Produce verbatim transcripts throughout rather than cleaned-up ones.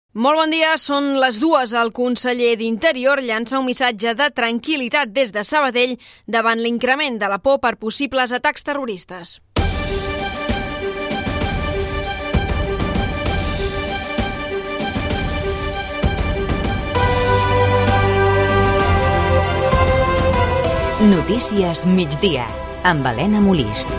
Molt bon dia, són les dues. El conseller d'Interior llança un missatge de tranquil·litat des de Sabadell davant l'increment de la por per possibles atacs terroristes. Notícies migdia, amb Helena Molist.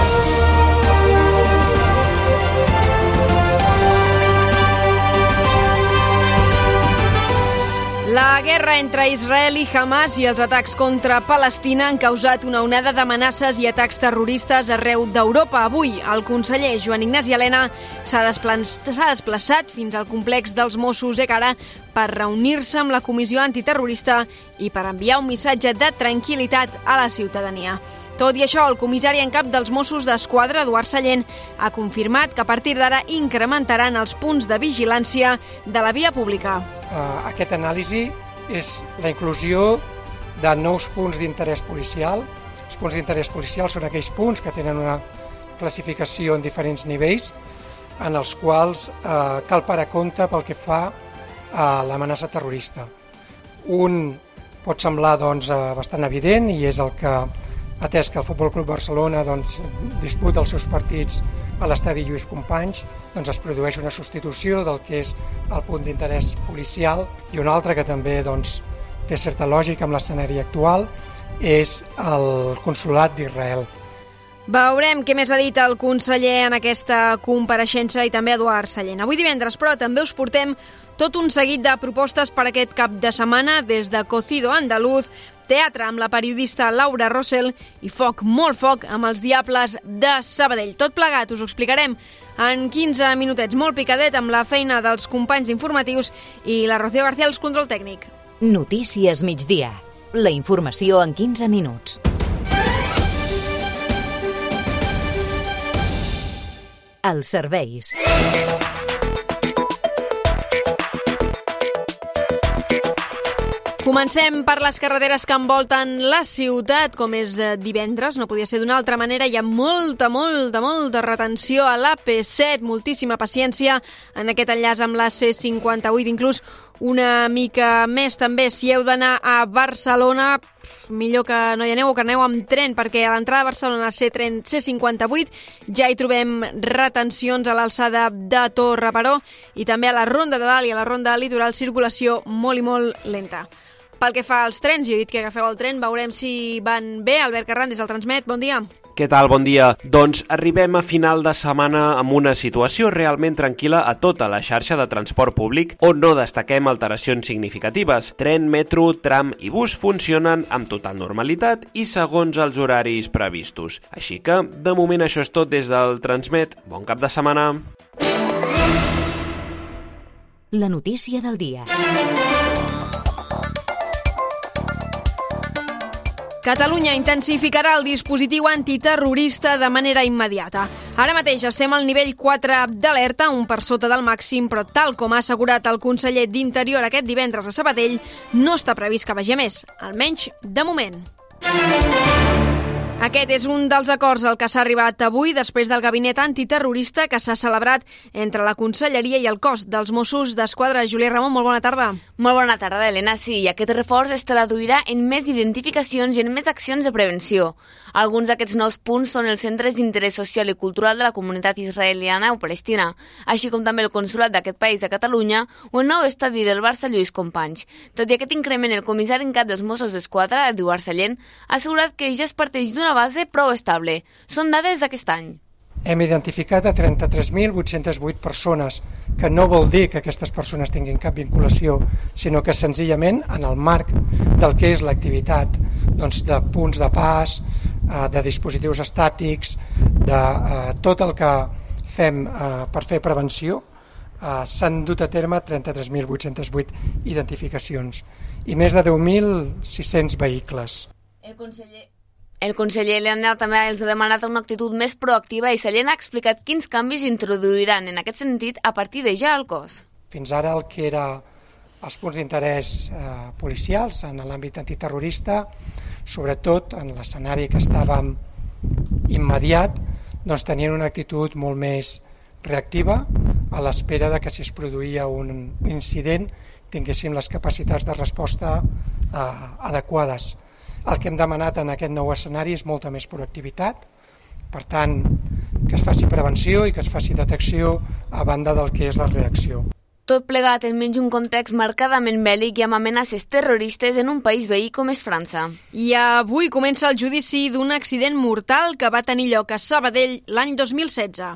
La guerra entre Israel i Hamas i els atacs contra Palestina han causat una onada d'amenaces i atacs terroristes arreu d'Europa. Avui, el conseller Joan Ignasi Elena s'ha desplaçat fins al complex dels Mossos Egara per reunir-se amb la Comissió Antiterrorista i per enviar un missatge de tranquil·litat a la ciutadania. Tot i això, el comissari en cap dels Mossos d'Esquadra, Eduard Sallent, ha confirmat que a partir d'ara incrementaran els punts de vigilància de la via pública. Uh, aquest anàlisi és la inclusió de nous punts d'interès policial. Els punts d'interès policial són aquells punts que tenen una classificació en diferents nivells en els quals uh, cal parar compte pel que fa a l'amenaça terrorista. Un pot semblar doncs, uh, bastant evident i és el que, atès que el Futbol Club Barcelona doncs, disputa els seus partits a l'estadi Lluís Companys, doncs es produeix una substitució del que és el punt d'interès policial, i un altre que també doncs, té certa lògica amb l'escenari actual és el Consolat d'Israel. Veurem què més ha dit el conseller en aquesta compareixença i també Eduard Sallent. Avui divendres, però, també us portem tot un seguit de propostes per aquest cap de setmana des de Cocido Andaluz, teatre amb la periodista Laura Rosell i foc, molt foc, amb els Diables de Sabadell. Tot plegat us ho explicarem en quinze minutets, molt picadet amb la feina dels companys informatius i la Rocío García als control tècnic. Notícies migdia. La informació en quinze minuts. Els serveis. Comencem per les carreteres que envolten la ciutat, com és divendres, no podia ser d'una altra manera. Hi ha molta, molta, molta retenció a l'A P set, moltíssima paciència en aquest enllaç amb la C cinquanta-vuit, inclús una mica més també si heu d'anar a Barcelona, millor que no hi aneu o que aneu amb tren, perquè a l'entrada de Barcelona C cinquanta-vuit ja hi trobem retencions a l'alçada de Torre Baró i també a la Ronda de Dalt i a la Ronda Litoral, circulació molt i molt lenta. Pel que fa als trens, jo he dit que agafeu el tren, veurem si van bé. Albert Carran, des del Transmet, bon dia. Què tal? Bon dia. Doncs arribem a final de setmana amb una situació realment tranquil·la a tota la xarxa de transport públic, on no destaquem alteracions significatives. Tren, metro, tram i bus funcionen amb total normalitat i segons els horaris previstos. Així que, de moment, això és tot des del Transmet. Bon cap de setmana. La notícia del dia. Catalunya intensificarà el dispositiu antiterrorista de manera immediata. Ara mateix estem al nivell quatre d'alerta, un per sota del màxim, però tal com ha assegurat el conseller d'Interior aquest divendres a Sabadell, no està previst que vagi a més, almenys de moment. Aquest és un dels acords al que s'ha arribat avui després del gabinet antiterrorista que s'ha celebrat entre la Conselleria i el cos dels Mossos d'Esquadra. Júlia Ramon, molt bona tarda. Molt bona tarda, Helena. Sí, i aquest reforç es traduirà en més identificacions i en més accions de prevenció. Alguns d'aquests nous punts són els centres d'interès social i cultural de la comunitat israeliana o palestina, així com també el consolat d'aquest país a Catalunya o el nou estadi del Barça Lluís Companys. Tot i aquest increment, el comissari en cap dels Mossos d'Esquadra, Eduard Sallent, ha assegurat que ja es parteix d'una base prou estable. Són dades d'aquest any. Hem identificat a trenta-tres mil vuit-cents vuit persones, que no vol dir que aquestes persones tinguin cap vinculació, sinó que senzillament en el marc del que és l'activitat doncs, de punts de pas, de dispositius estàtics, de eh, tot el que fem eh, per fer prevenció, eh, s'han dut a terme trenta-tres mil vuit-cents vuit identificacions i més de deu mil sis-cents vehicles. El conseller... El conseller Elena també els ha demanat una actitud més proactiva i Sallent ha explicat quins canvis introduiran en aquest sentit a partir de ja al cos. Fins ara el que era els punts d'interès eh, policials en l'àmbit antiterrorista, sobretot en l'escenari que estàvem immediat, doncs tenien una actitud molt més reactiva, a l'espera de que si es produïa un incident tinguéssim les capacitats de resposta eh, adequades. El que hem demanat en aquest nou escenari és molta més proactivitat, per tant, que es faci prevenció i que es faci detecció a banda del que és la reacció. Tot plegat enmig un context marcadament bèl·lic i amb amenaces terroristes en un país veí com és França. I avui comença el judici d'un accident mortal que va tenir lloc a Sabadell l'any dos mil setze.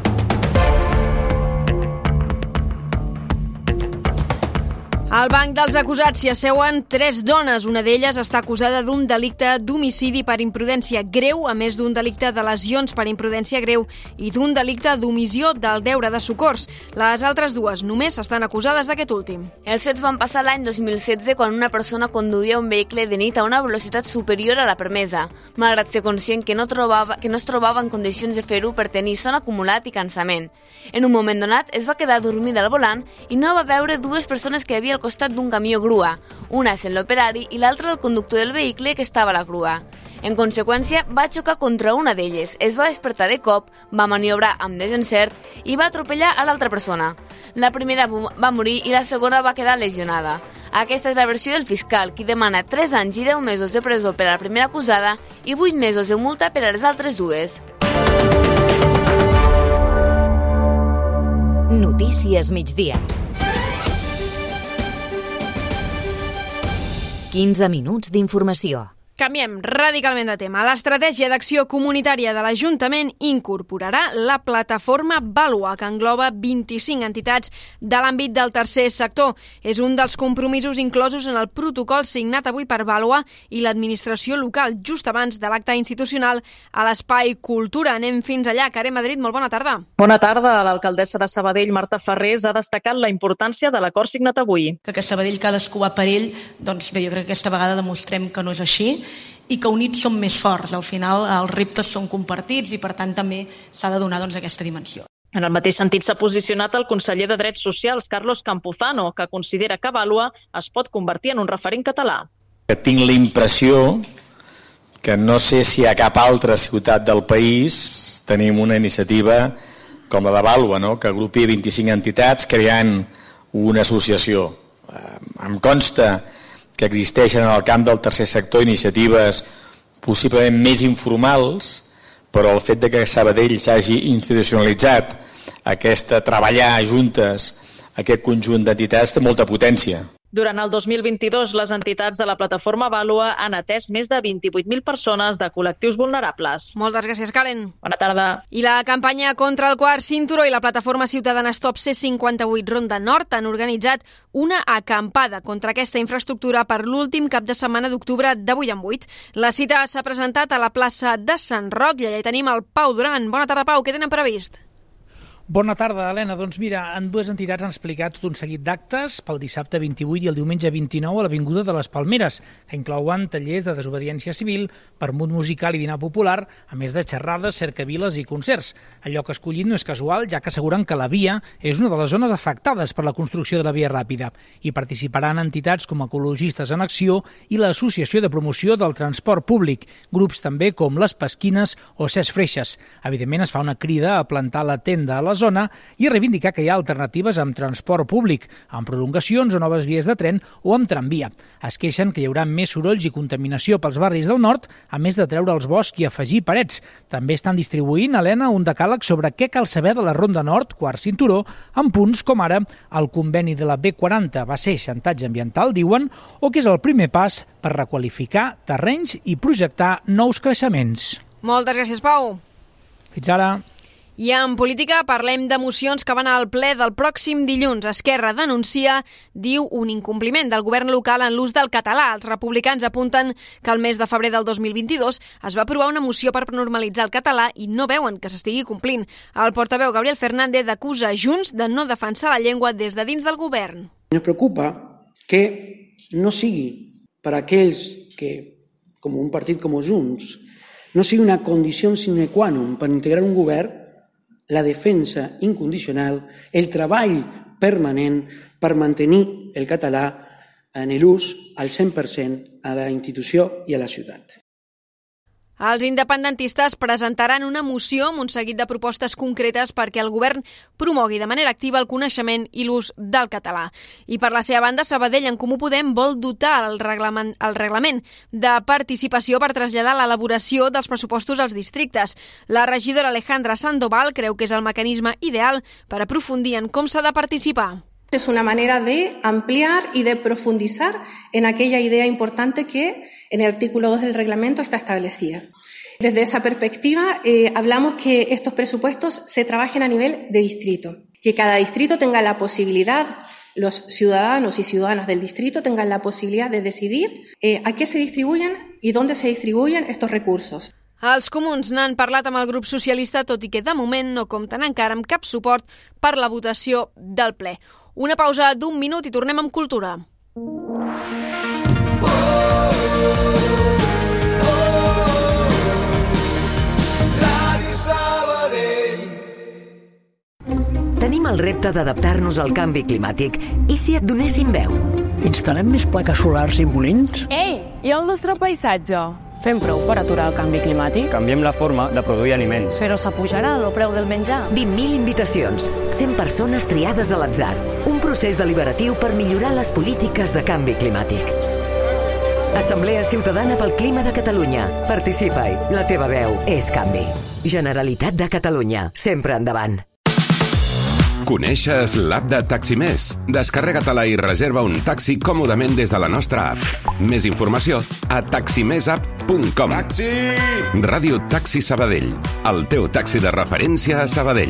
Al banc dels acusats s'hi asseuen tres dones. Una d'elles està acusada d'un delicte d'homicidi per imprudència greu, a més d'un delicte de lesions per imprudència greu i d'un delicte d'omissió del deure de socors. Les altres dues només estan acusades d'aquest últim. Els fets van passar l'any dos mil setze quan una persona conduïa un vehicle de nit a una velocitat superior a la permesa, malgrat ser conscient que no, trobava, que no es trobava en condicions de fer-ho per tenir son acumulat i cansament. En un moment donat es va quedar dormida al volant i no va veure dues persones que havia al costat d'un camió grua, una sent l'operari i l'altra el conductor del vehicle que estava a la grua. En conseqüència, va xocar contra una d'elles, es va despertar de cop, va maniobrar amb desencert i va atropellar a l'altra persona. La primera va morir i la segona va quedar lesionada. Aquesta és la versió del fiscal, qui demana tres anys i deu mesos de presó per a la primera acusada i vuit mesos de multa per a les altres dues. Notícies migdia. quinze minuts d'informació. Canviem radicalment de tema. L'estratègia d'acció comunitària de l'Ajuntament incorporarà la plataforma Vàlua, que engloba vint-i-cinc entitats de l'àmbit del tercer sector. És un dels compromisos inclosos en el protocol signat avui per Vàlua i l'administració local, just abans de l'acte institucional a l'Espai Cultura. Anem fins allà. Carme Madrid, molt bona tarda. Bona tarda. L'alcaldessa de Sabadell, Marta Ferrés, ha destacat la importància de l'acord signat avui. Que a Sabadell cadascú va per ell, doncs bé, jo crec que aquesta vegada demostrem que no és així i que units som més forts. Al final els reptes són compartits i per tant també s'ha de donar doncs, aquesta dimensió. En el mateix sentit s'ha posicionat el conseller de Drets Socials, Carlos Campuzano, que considera que Vàlua es pot convertir en un referent català. Tinc la impressió que no sé si a cap altra ciutat del país tenim una iniciativa com la de Vàlua, no? Que agrupi vint-i-cinc entitats creant una associació. Em consta que existeixen en el camp del tercer sector iniciatives possiblement més informals, però el fet de que Sabadell s'hagi institucionalitzat aquesta treballar juntes, aquest conjunt d'entitats té molta potència. Durant el dos mil vint-i-dos, les entitats de la plataforma Vàlua han atès més de vint-i-vuit mil persones de col·lectius vulnerables. Moltes gràcies, Karen. Bona tarda. I la campanya contra el quart cinturó i la plataforma ciutadana Stop C cinquanta-vuit Ronda Nord han organitzat una acampada contra aquesta infraestructura per l'últim cap de setmana d'octubre de vuit en vuit. La cita s'ha presentat a la plaça de Sant Roc i allà hi tenim el Pau Duran. Bona tarda, Pau. Què tenen previst? Bona tarda, Helena. Doncs mira, en dues entitats han explicat tot un seguit d'actes pel dissabte vint-i-vuit i el diumenge vint-i-nou a l'Avinguda de les Palmeres, que inclouen tallers de desobediència civil, permut musical i dinar popular, a més de xerrades, cercaviles i concerts. El lloc escollit no és casual, ja que asseguren que la via és una de les zones afectades per la construcció de la via ràpida. Hi participaran entitats com Ecologistes en Acció i l'Associació de Promoció del Transport Públic, grups també com Les Pesquines o Ses Freixes. Evidentment es fa una crida a plantar la tenda a la zona i a reivindicar que hi ha alternatives amb transport públic, amb prolongacions o noves vies de tren o amb tramvia. Es queixen que hi haurà més sorolls i contaminació pels barris del nord, a més de treure els boscs i afegir parets. També estan distribuint, Helena, un decàleg sobre què cal saber de la Ronda Nord, quart cinturó, amb punts com ara el conveni de la B quaranta va ser xantatge ambiental, diuen, o que és el primer pas per requalificar terrenys i projectar nous creixements. Moltes gràcies, Pau. Fins ara. I en política parlem de mocions que van al ple del pròxim dilluns. Esquerra denuncia, diu, un incompliment del govern local en l'ús del català. Els republicans apunten que el mes de febrer del dos mil vint-i-dos es va aprovar una moció per normalitzar el català i no veuen que s'estigui complint. El portaveu Gabriel Fernández acusa Junts de no defensar la llengua des de dins del govern. Ens preocupa que no sigui per a aquells que, com un partit com Junts, no sigui una condició sine qua non per integrar un govern la defensa incondicional, el treball permanent per mantenir el català en l'ús al cent per cent a la institució i a la ciutat. Els independentistes presentaran una moció amb un seguit de propostes concretes perquè el govern promogui de manera activa el coneixement i l'ús del català. I per la seva banda, Sabadell en Comú Podem vol dotar el reglament, el reglament de participació per traslladar l'elaboració dels pressupostos als districtes. La regidora Alejandra Sandoval creu que és el mecanisme ideal per aprofundir en com s'ha de participar. Es una manera de ampliar y de profundizar en aquella idea importante que en el artículo dos del reglamento está establecida. Desde esa perspectiva, eh, hablamos que estos presupuestos se trabajen a nivel de distrito, que cada distrito tenga la posibilidad, los ciudadanos y ciudadanas del distrito tengan la posibilidad de decidir eh, a qué se distribuyen y dónde se distribuyen estos recursos. Els comuns n'han parlat amb el grup socialista, tot i que de moment no compten encara amb cap suport per la votació del ple. Una pausa d'un minut i tornem amb cultura. Tenim el repte d'adaptar-nos al canvi climàtic. I si et donéssim veu? Instal·lem més plaques solars i molins? Ei, i el nostre paisatge? Fem prou per aturar el canvi climàtic? Canviem la forma de produir aliments. Però s'apujarà el preu del menjar. vint mil invitacions, cent persones triades a l'atzar. Un procés deliberatiu per millorar les polítiques de canvi climàtic. Assemblea Ciutadana pel Clima de Catalunya. Participa-hi. La teva veu és canvi. Generalitat de Catalunya. Sempre endavant. Coneixes l'app de Taximés? Descarrega-te-la i reserva un taxi còmodament des de la nostra app. Més informació a taximessapp punt com. Taxi! Ràdio Taxi Sabadell. El teu taxi de referència a Sabadell.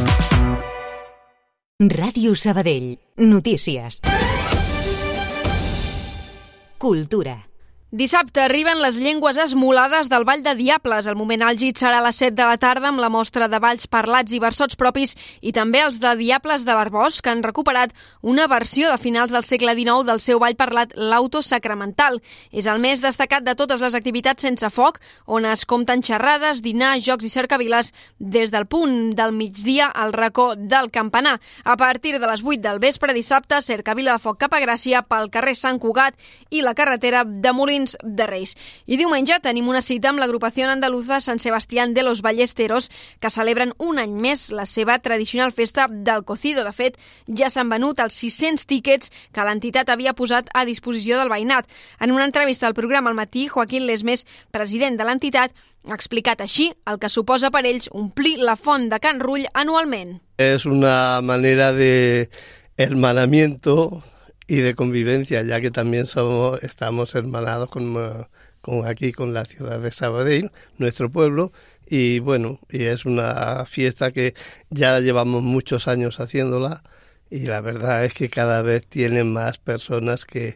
Ràdio Sabadell. Notícies. Cultura. Dissabte arriben les llengües esmolades del Ball de Diables. El moment àlgid serà a les set de la tarda amb la mostra de balls parlats i versots propis i també els de Diables de l'Arboç, que han recuperat una versió de finals del segle dinou del seu ball parlat l'Auto Sacramental. És el més destacat de totes les activitats sense foc, on es compten xerrades, dinar, jocs i cercaviles des del punt del migdia al racó del Campanar. A partir de les vuit del vespre dissabte, cercavila de foc cap a Gràcia pel carrer Sant Cugat i la carretera de Molins de Reis. I diumenge tenim una cita amb l'agrupació andaluza San Sebastián de los Ballesteros, que celebren un any més la seva tradicional festa del cocido. De fet, ja s'han venut els sis-cents tíquets que l'entitat havia posat a disposició del veïnat. En una entrevista al programa Al Matí, Joaquín Lesmes, president de l'entitat, ha explicat així el que suposa per ells omplir la font de Can Rull anualment. És una manera de hermanamiento y de convivencia, ya que también somos, estamos hermanados con, con aquí, con la ciudad de Sabadell, nuestro pueblo, y bueno, y es una fiesta que ya llevamos muchos años haciéndola, y la verdad es que cada vez tienen más personas que,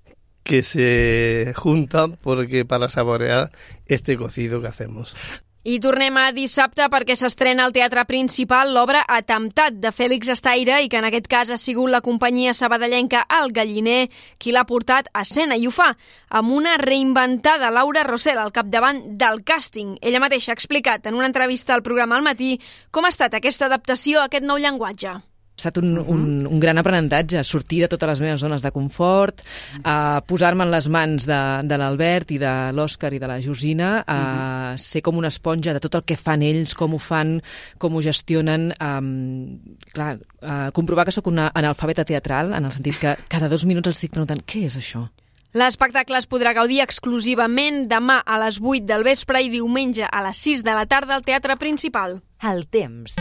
que se juntan porque para saborear este cocido que hacemos. I tornem a dissabte perquè s'estrena al Teatre Principal l'obra Atemptat de Fèlix Estaire i que en aquest cas ha sigut la companyia sabadellenca El Galliner qui l'ha portat a escena i ho fa amb una reinventada Laura Rossell al capdavant del càsting. Ella mateixa ha explicat en una entrevista al programa Al Matí com ha estat aquesta adaptació a aquest nou llenguatge. Ha estat un, un, un gran aprenentatge, sortir de totes les meves zones de confort, uh, posar-me en les mans de, de l'Albert i de l'Òscar i de la Georgina, uh, uh-huh. ser com una esponja de tot el que fan ells, com ho fan, com ho gestionen. Um, clar, uh, comprovar que sóc una analfabeta teatral, en el sentit que cada dos minuts els estic preguntant què és això? L'espectacle es podrà gaudir exclusivament demà a les vuit del vespre i diumenge a les sis de la tarda al Teatre Principal. El temps.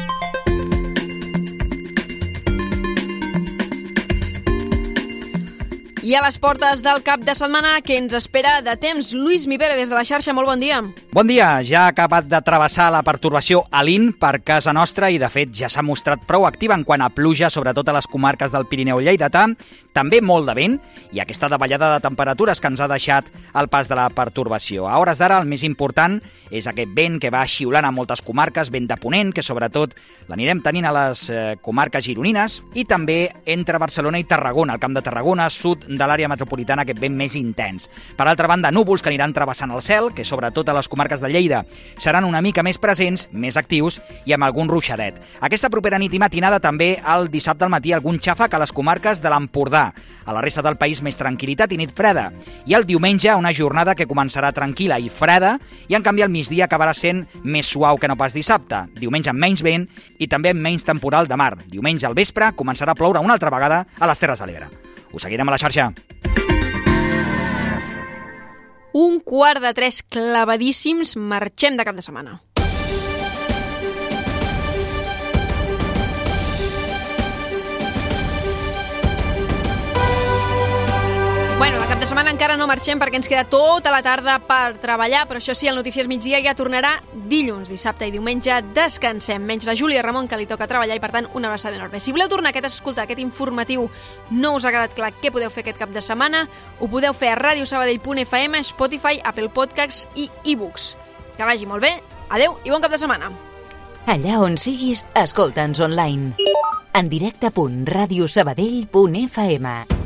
I a les portes del cap de setmana, que ens espera de temps? Lluís Mivera, des de la xarxa, molt bon dia. Bon dia. Ja ha acabat de travessar la pertorbació Alín per casa nostra i, de fet, ja s'ha mostrat prou activa en quant a pluja, sobretot a les comarques del Pirineu lleidatà. També molt de vent i aquesta davallada de temperatures que ens ha deixat el pas de la pertorbació. A hores d'ara, el més important és aquest vent que va xiulant a moltes comarques, vent de ponent, que sobretot l'anirem tenint a les eh, comarques gironines i també entre Barcelona i Tarragona, el Camp de Tarragona, sud de l'àrea metropolitana aquest vent més intens. Per altra banda, núvols que aniran travessant el cel, que sobretot a les comarques de Lleida seran una mica més presents, més actius i amb algun ruixadet. Aquesta propera nit i matinada també el dissabte al matí algun xàfec a les comarques de l'Empordà. A la resta del país més tranquil·litat i nit freda. I el diumenge una jornada que començarà tranquil·la i freda i en canvi el migdia acabarà sent més suau que no pas dissabte. Diumenge amb menys vent i també amb menys temporal de mar. Diumenge al vespre començarà a ploure una altra vegada a les Terres de l'Ebre. Us seguirem a la xarxa. Un quart de tres clavadíssims, marxem de cap de setmana. Bueno, de cap de setmana encara no marxem perquè ens queda tota la tarda per treballar, però això sí, el Notícies Migdia ja tornarà dilluns, dissabte i diumenge descansem, menys la Júlia Ramon, que li toca treballar, i per tant una abraçada enorme. Si voleu tornar aquest a escoltar aquest informatiu, no us ha quedat clar què podeu fer aquest cap de setmana, ho podeu fer a ràdio sabadell punt f m, Spotify, Apple Podcasts i e-books. Que vagi molt bé, adeu i bon cap de setmana. Allà on siguis, escolta'ns online. En directe punt radiosabadell punt f m.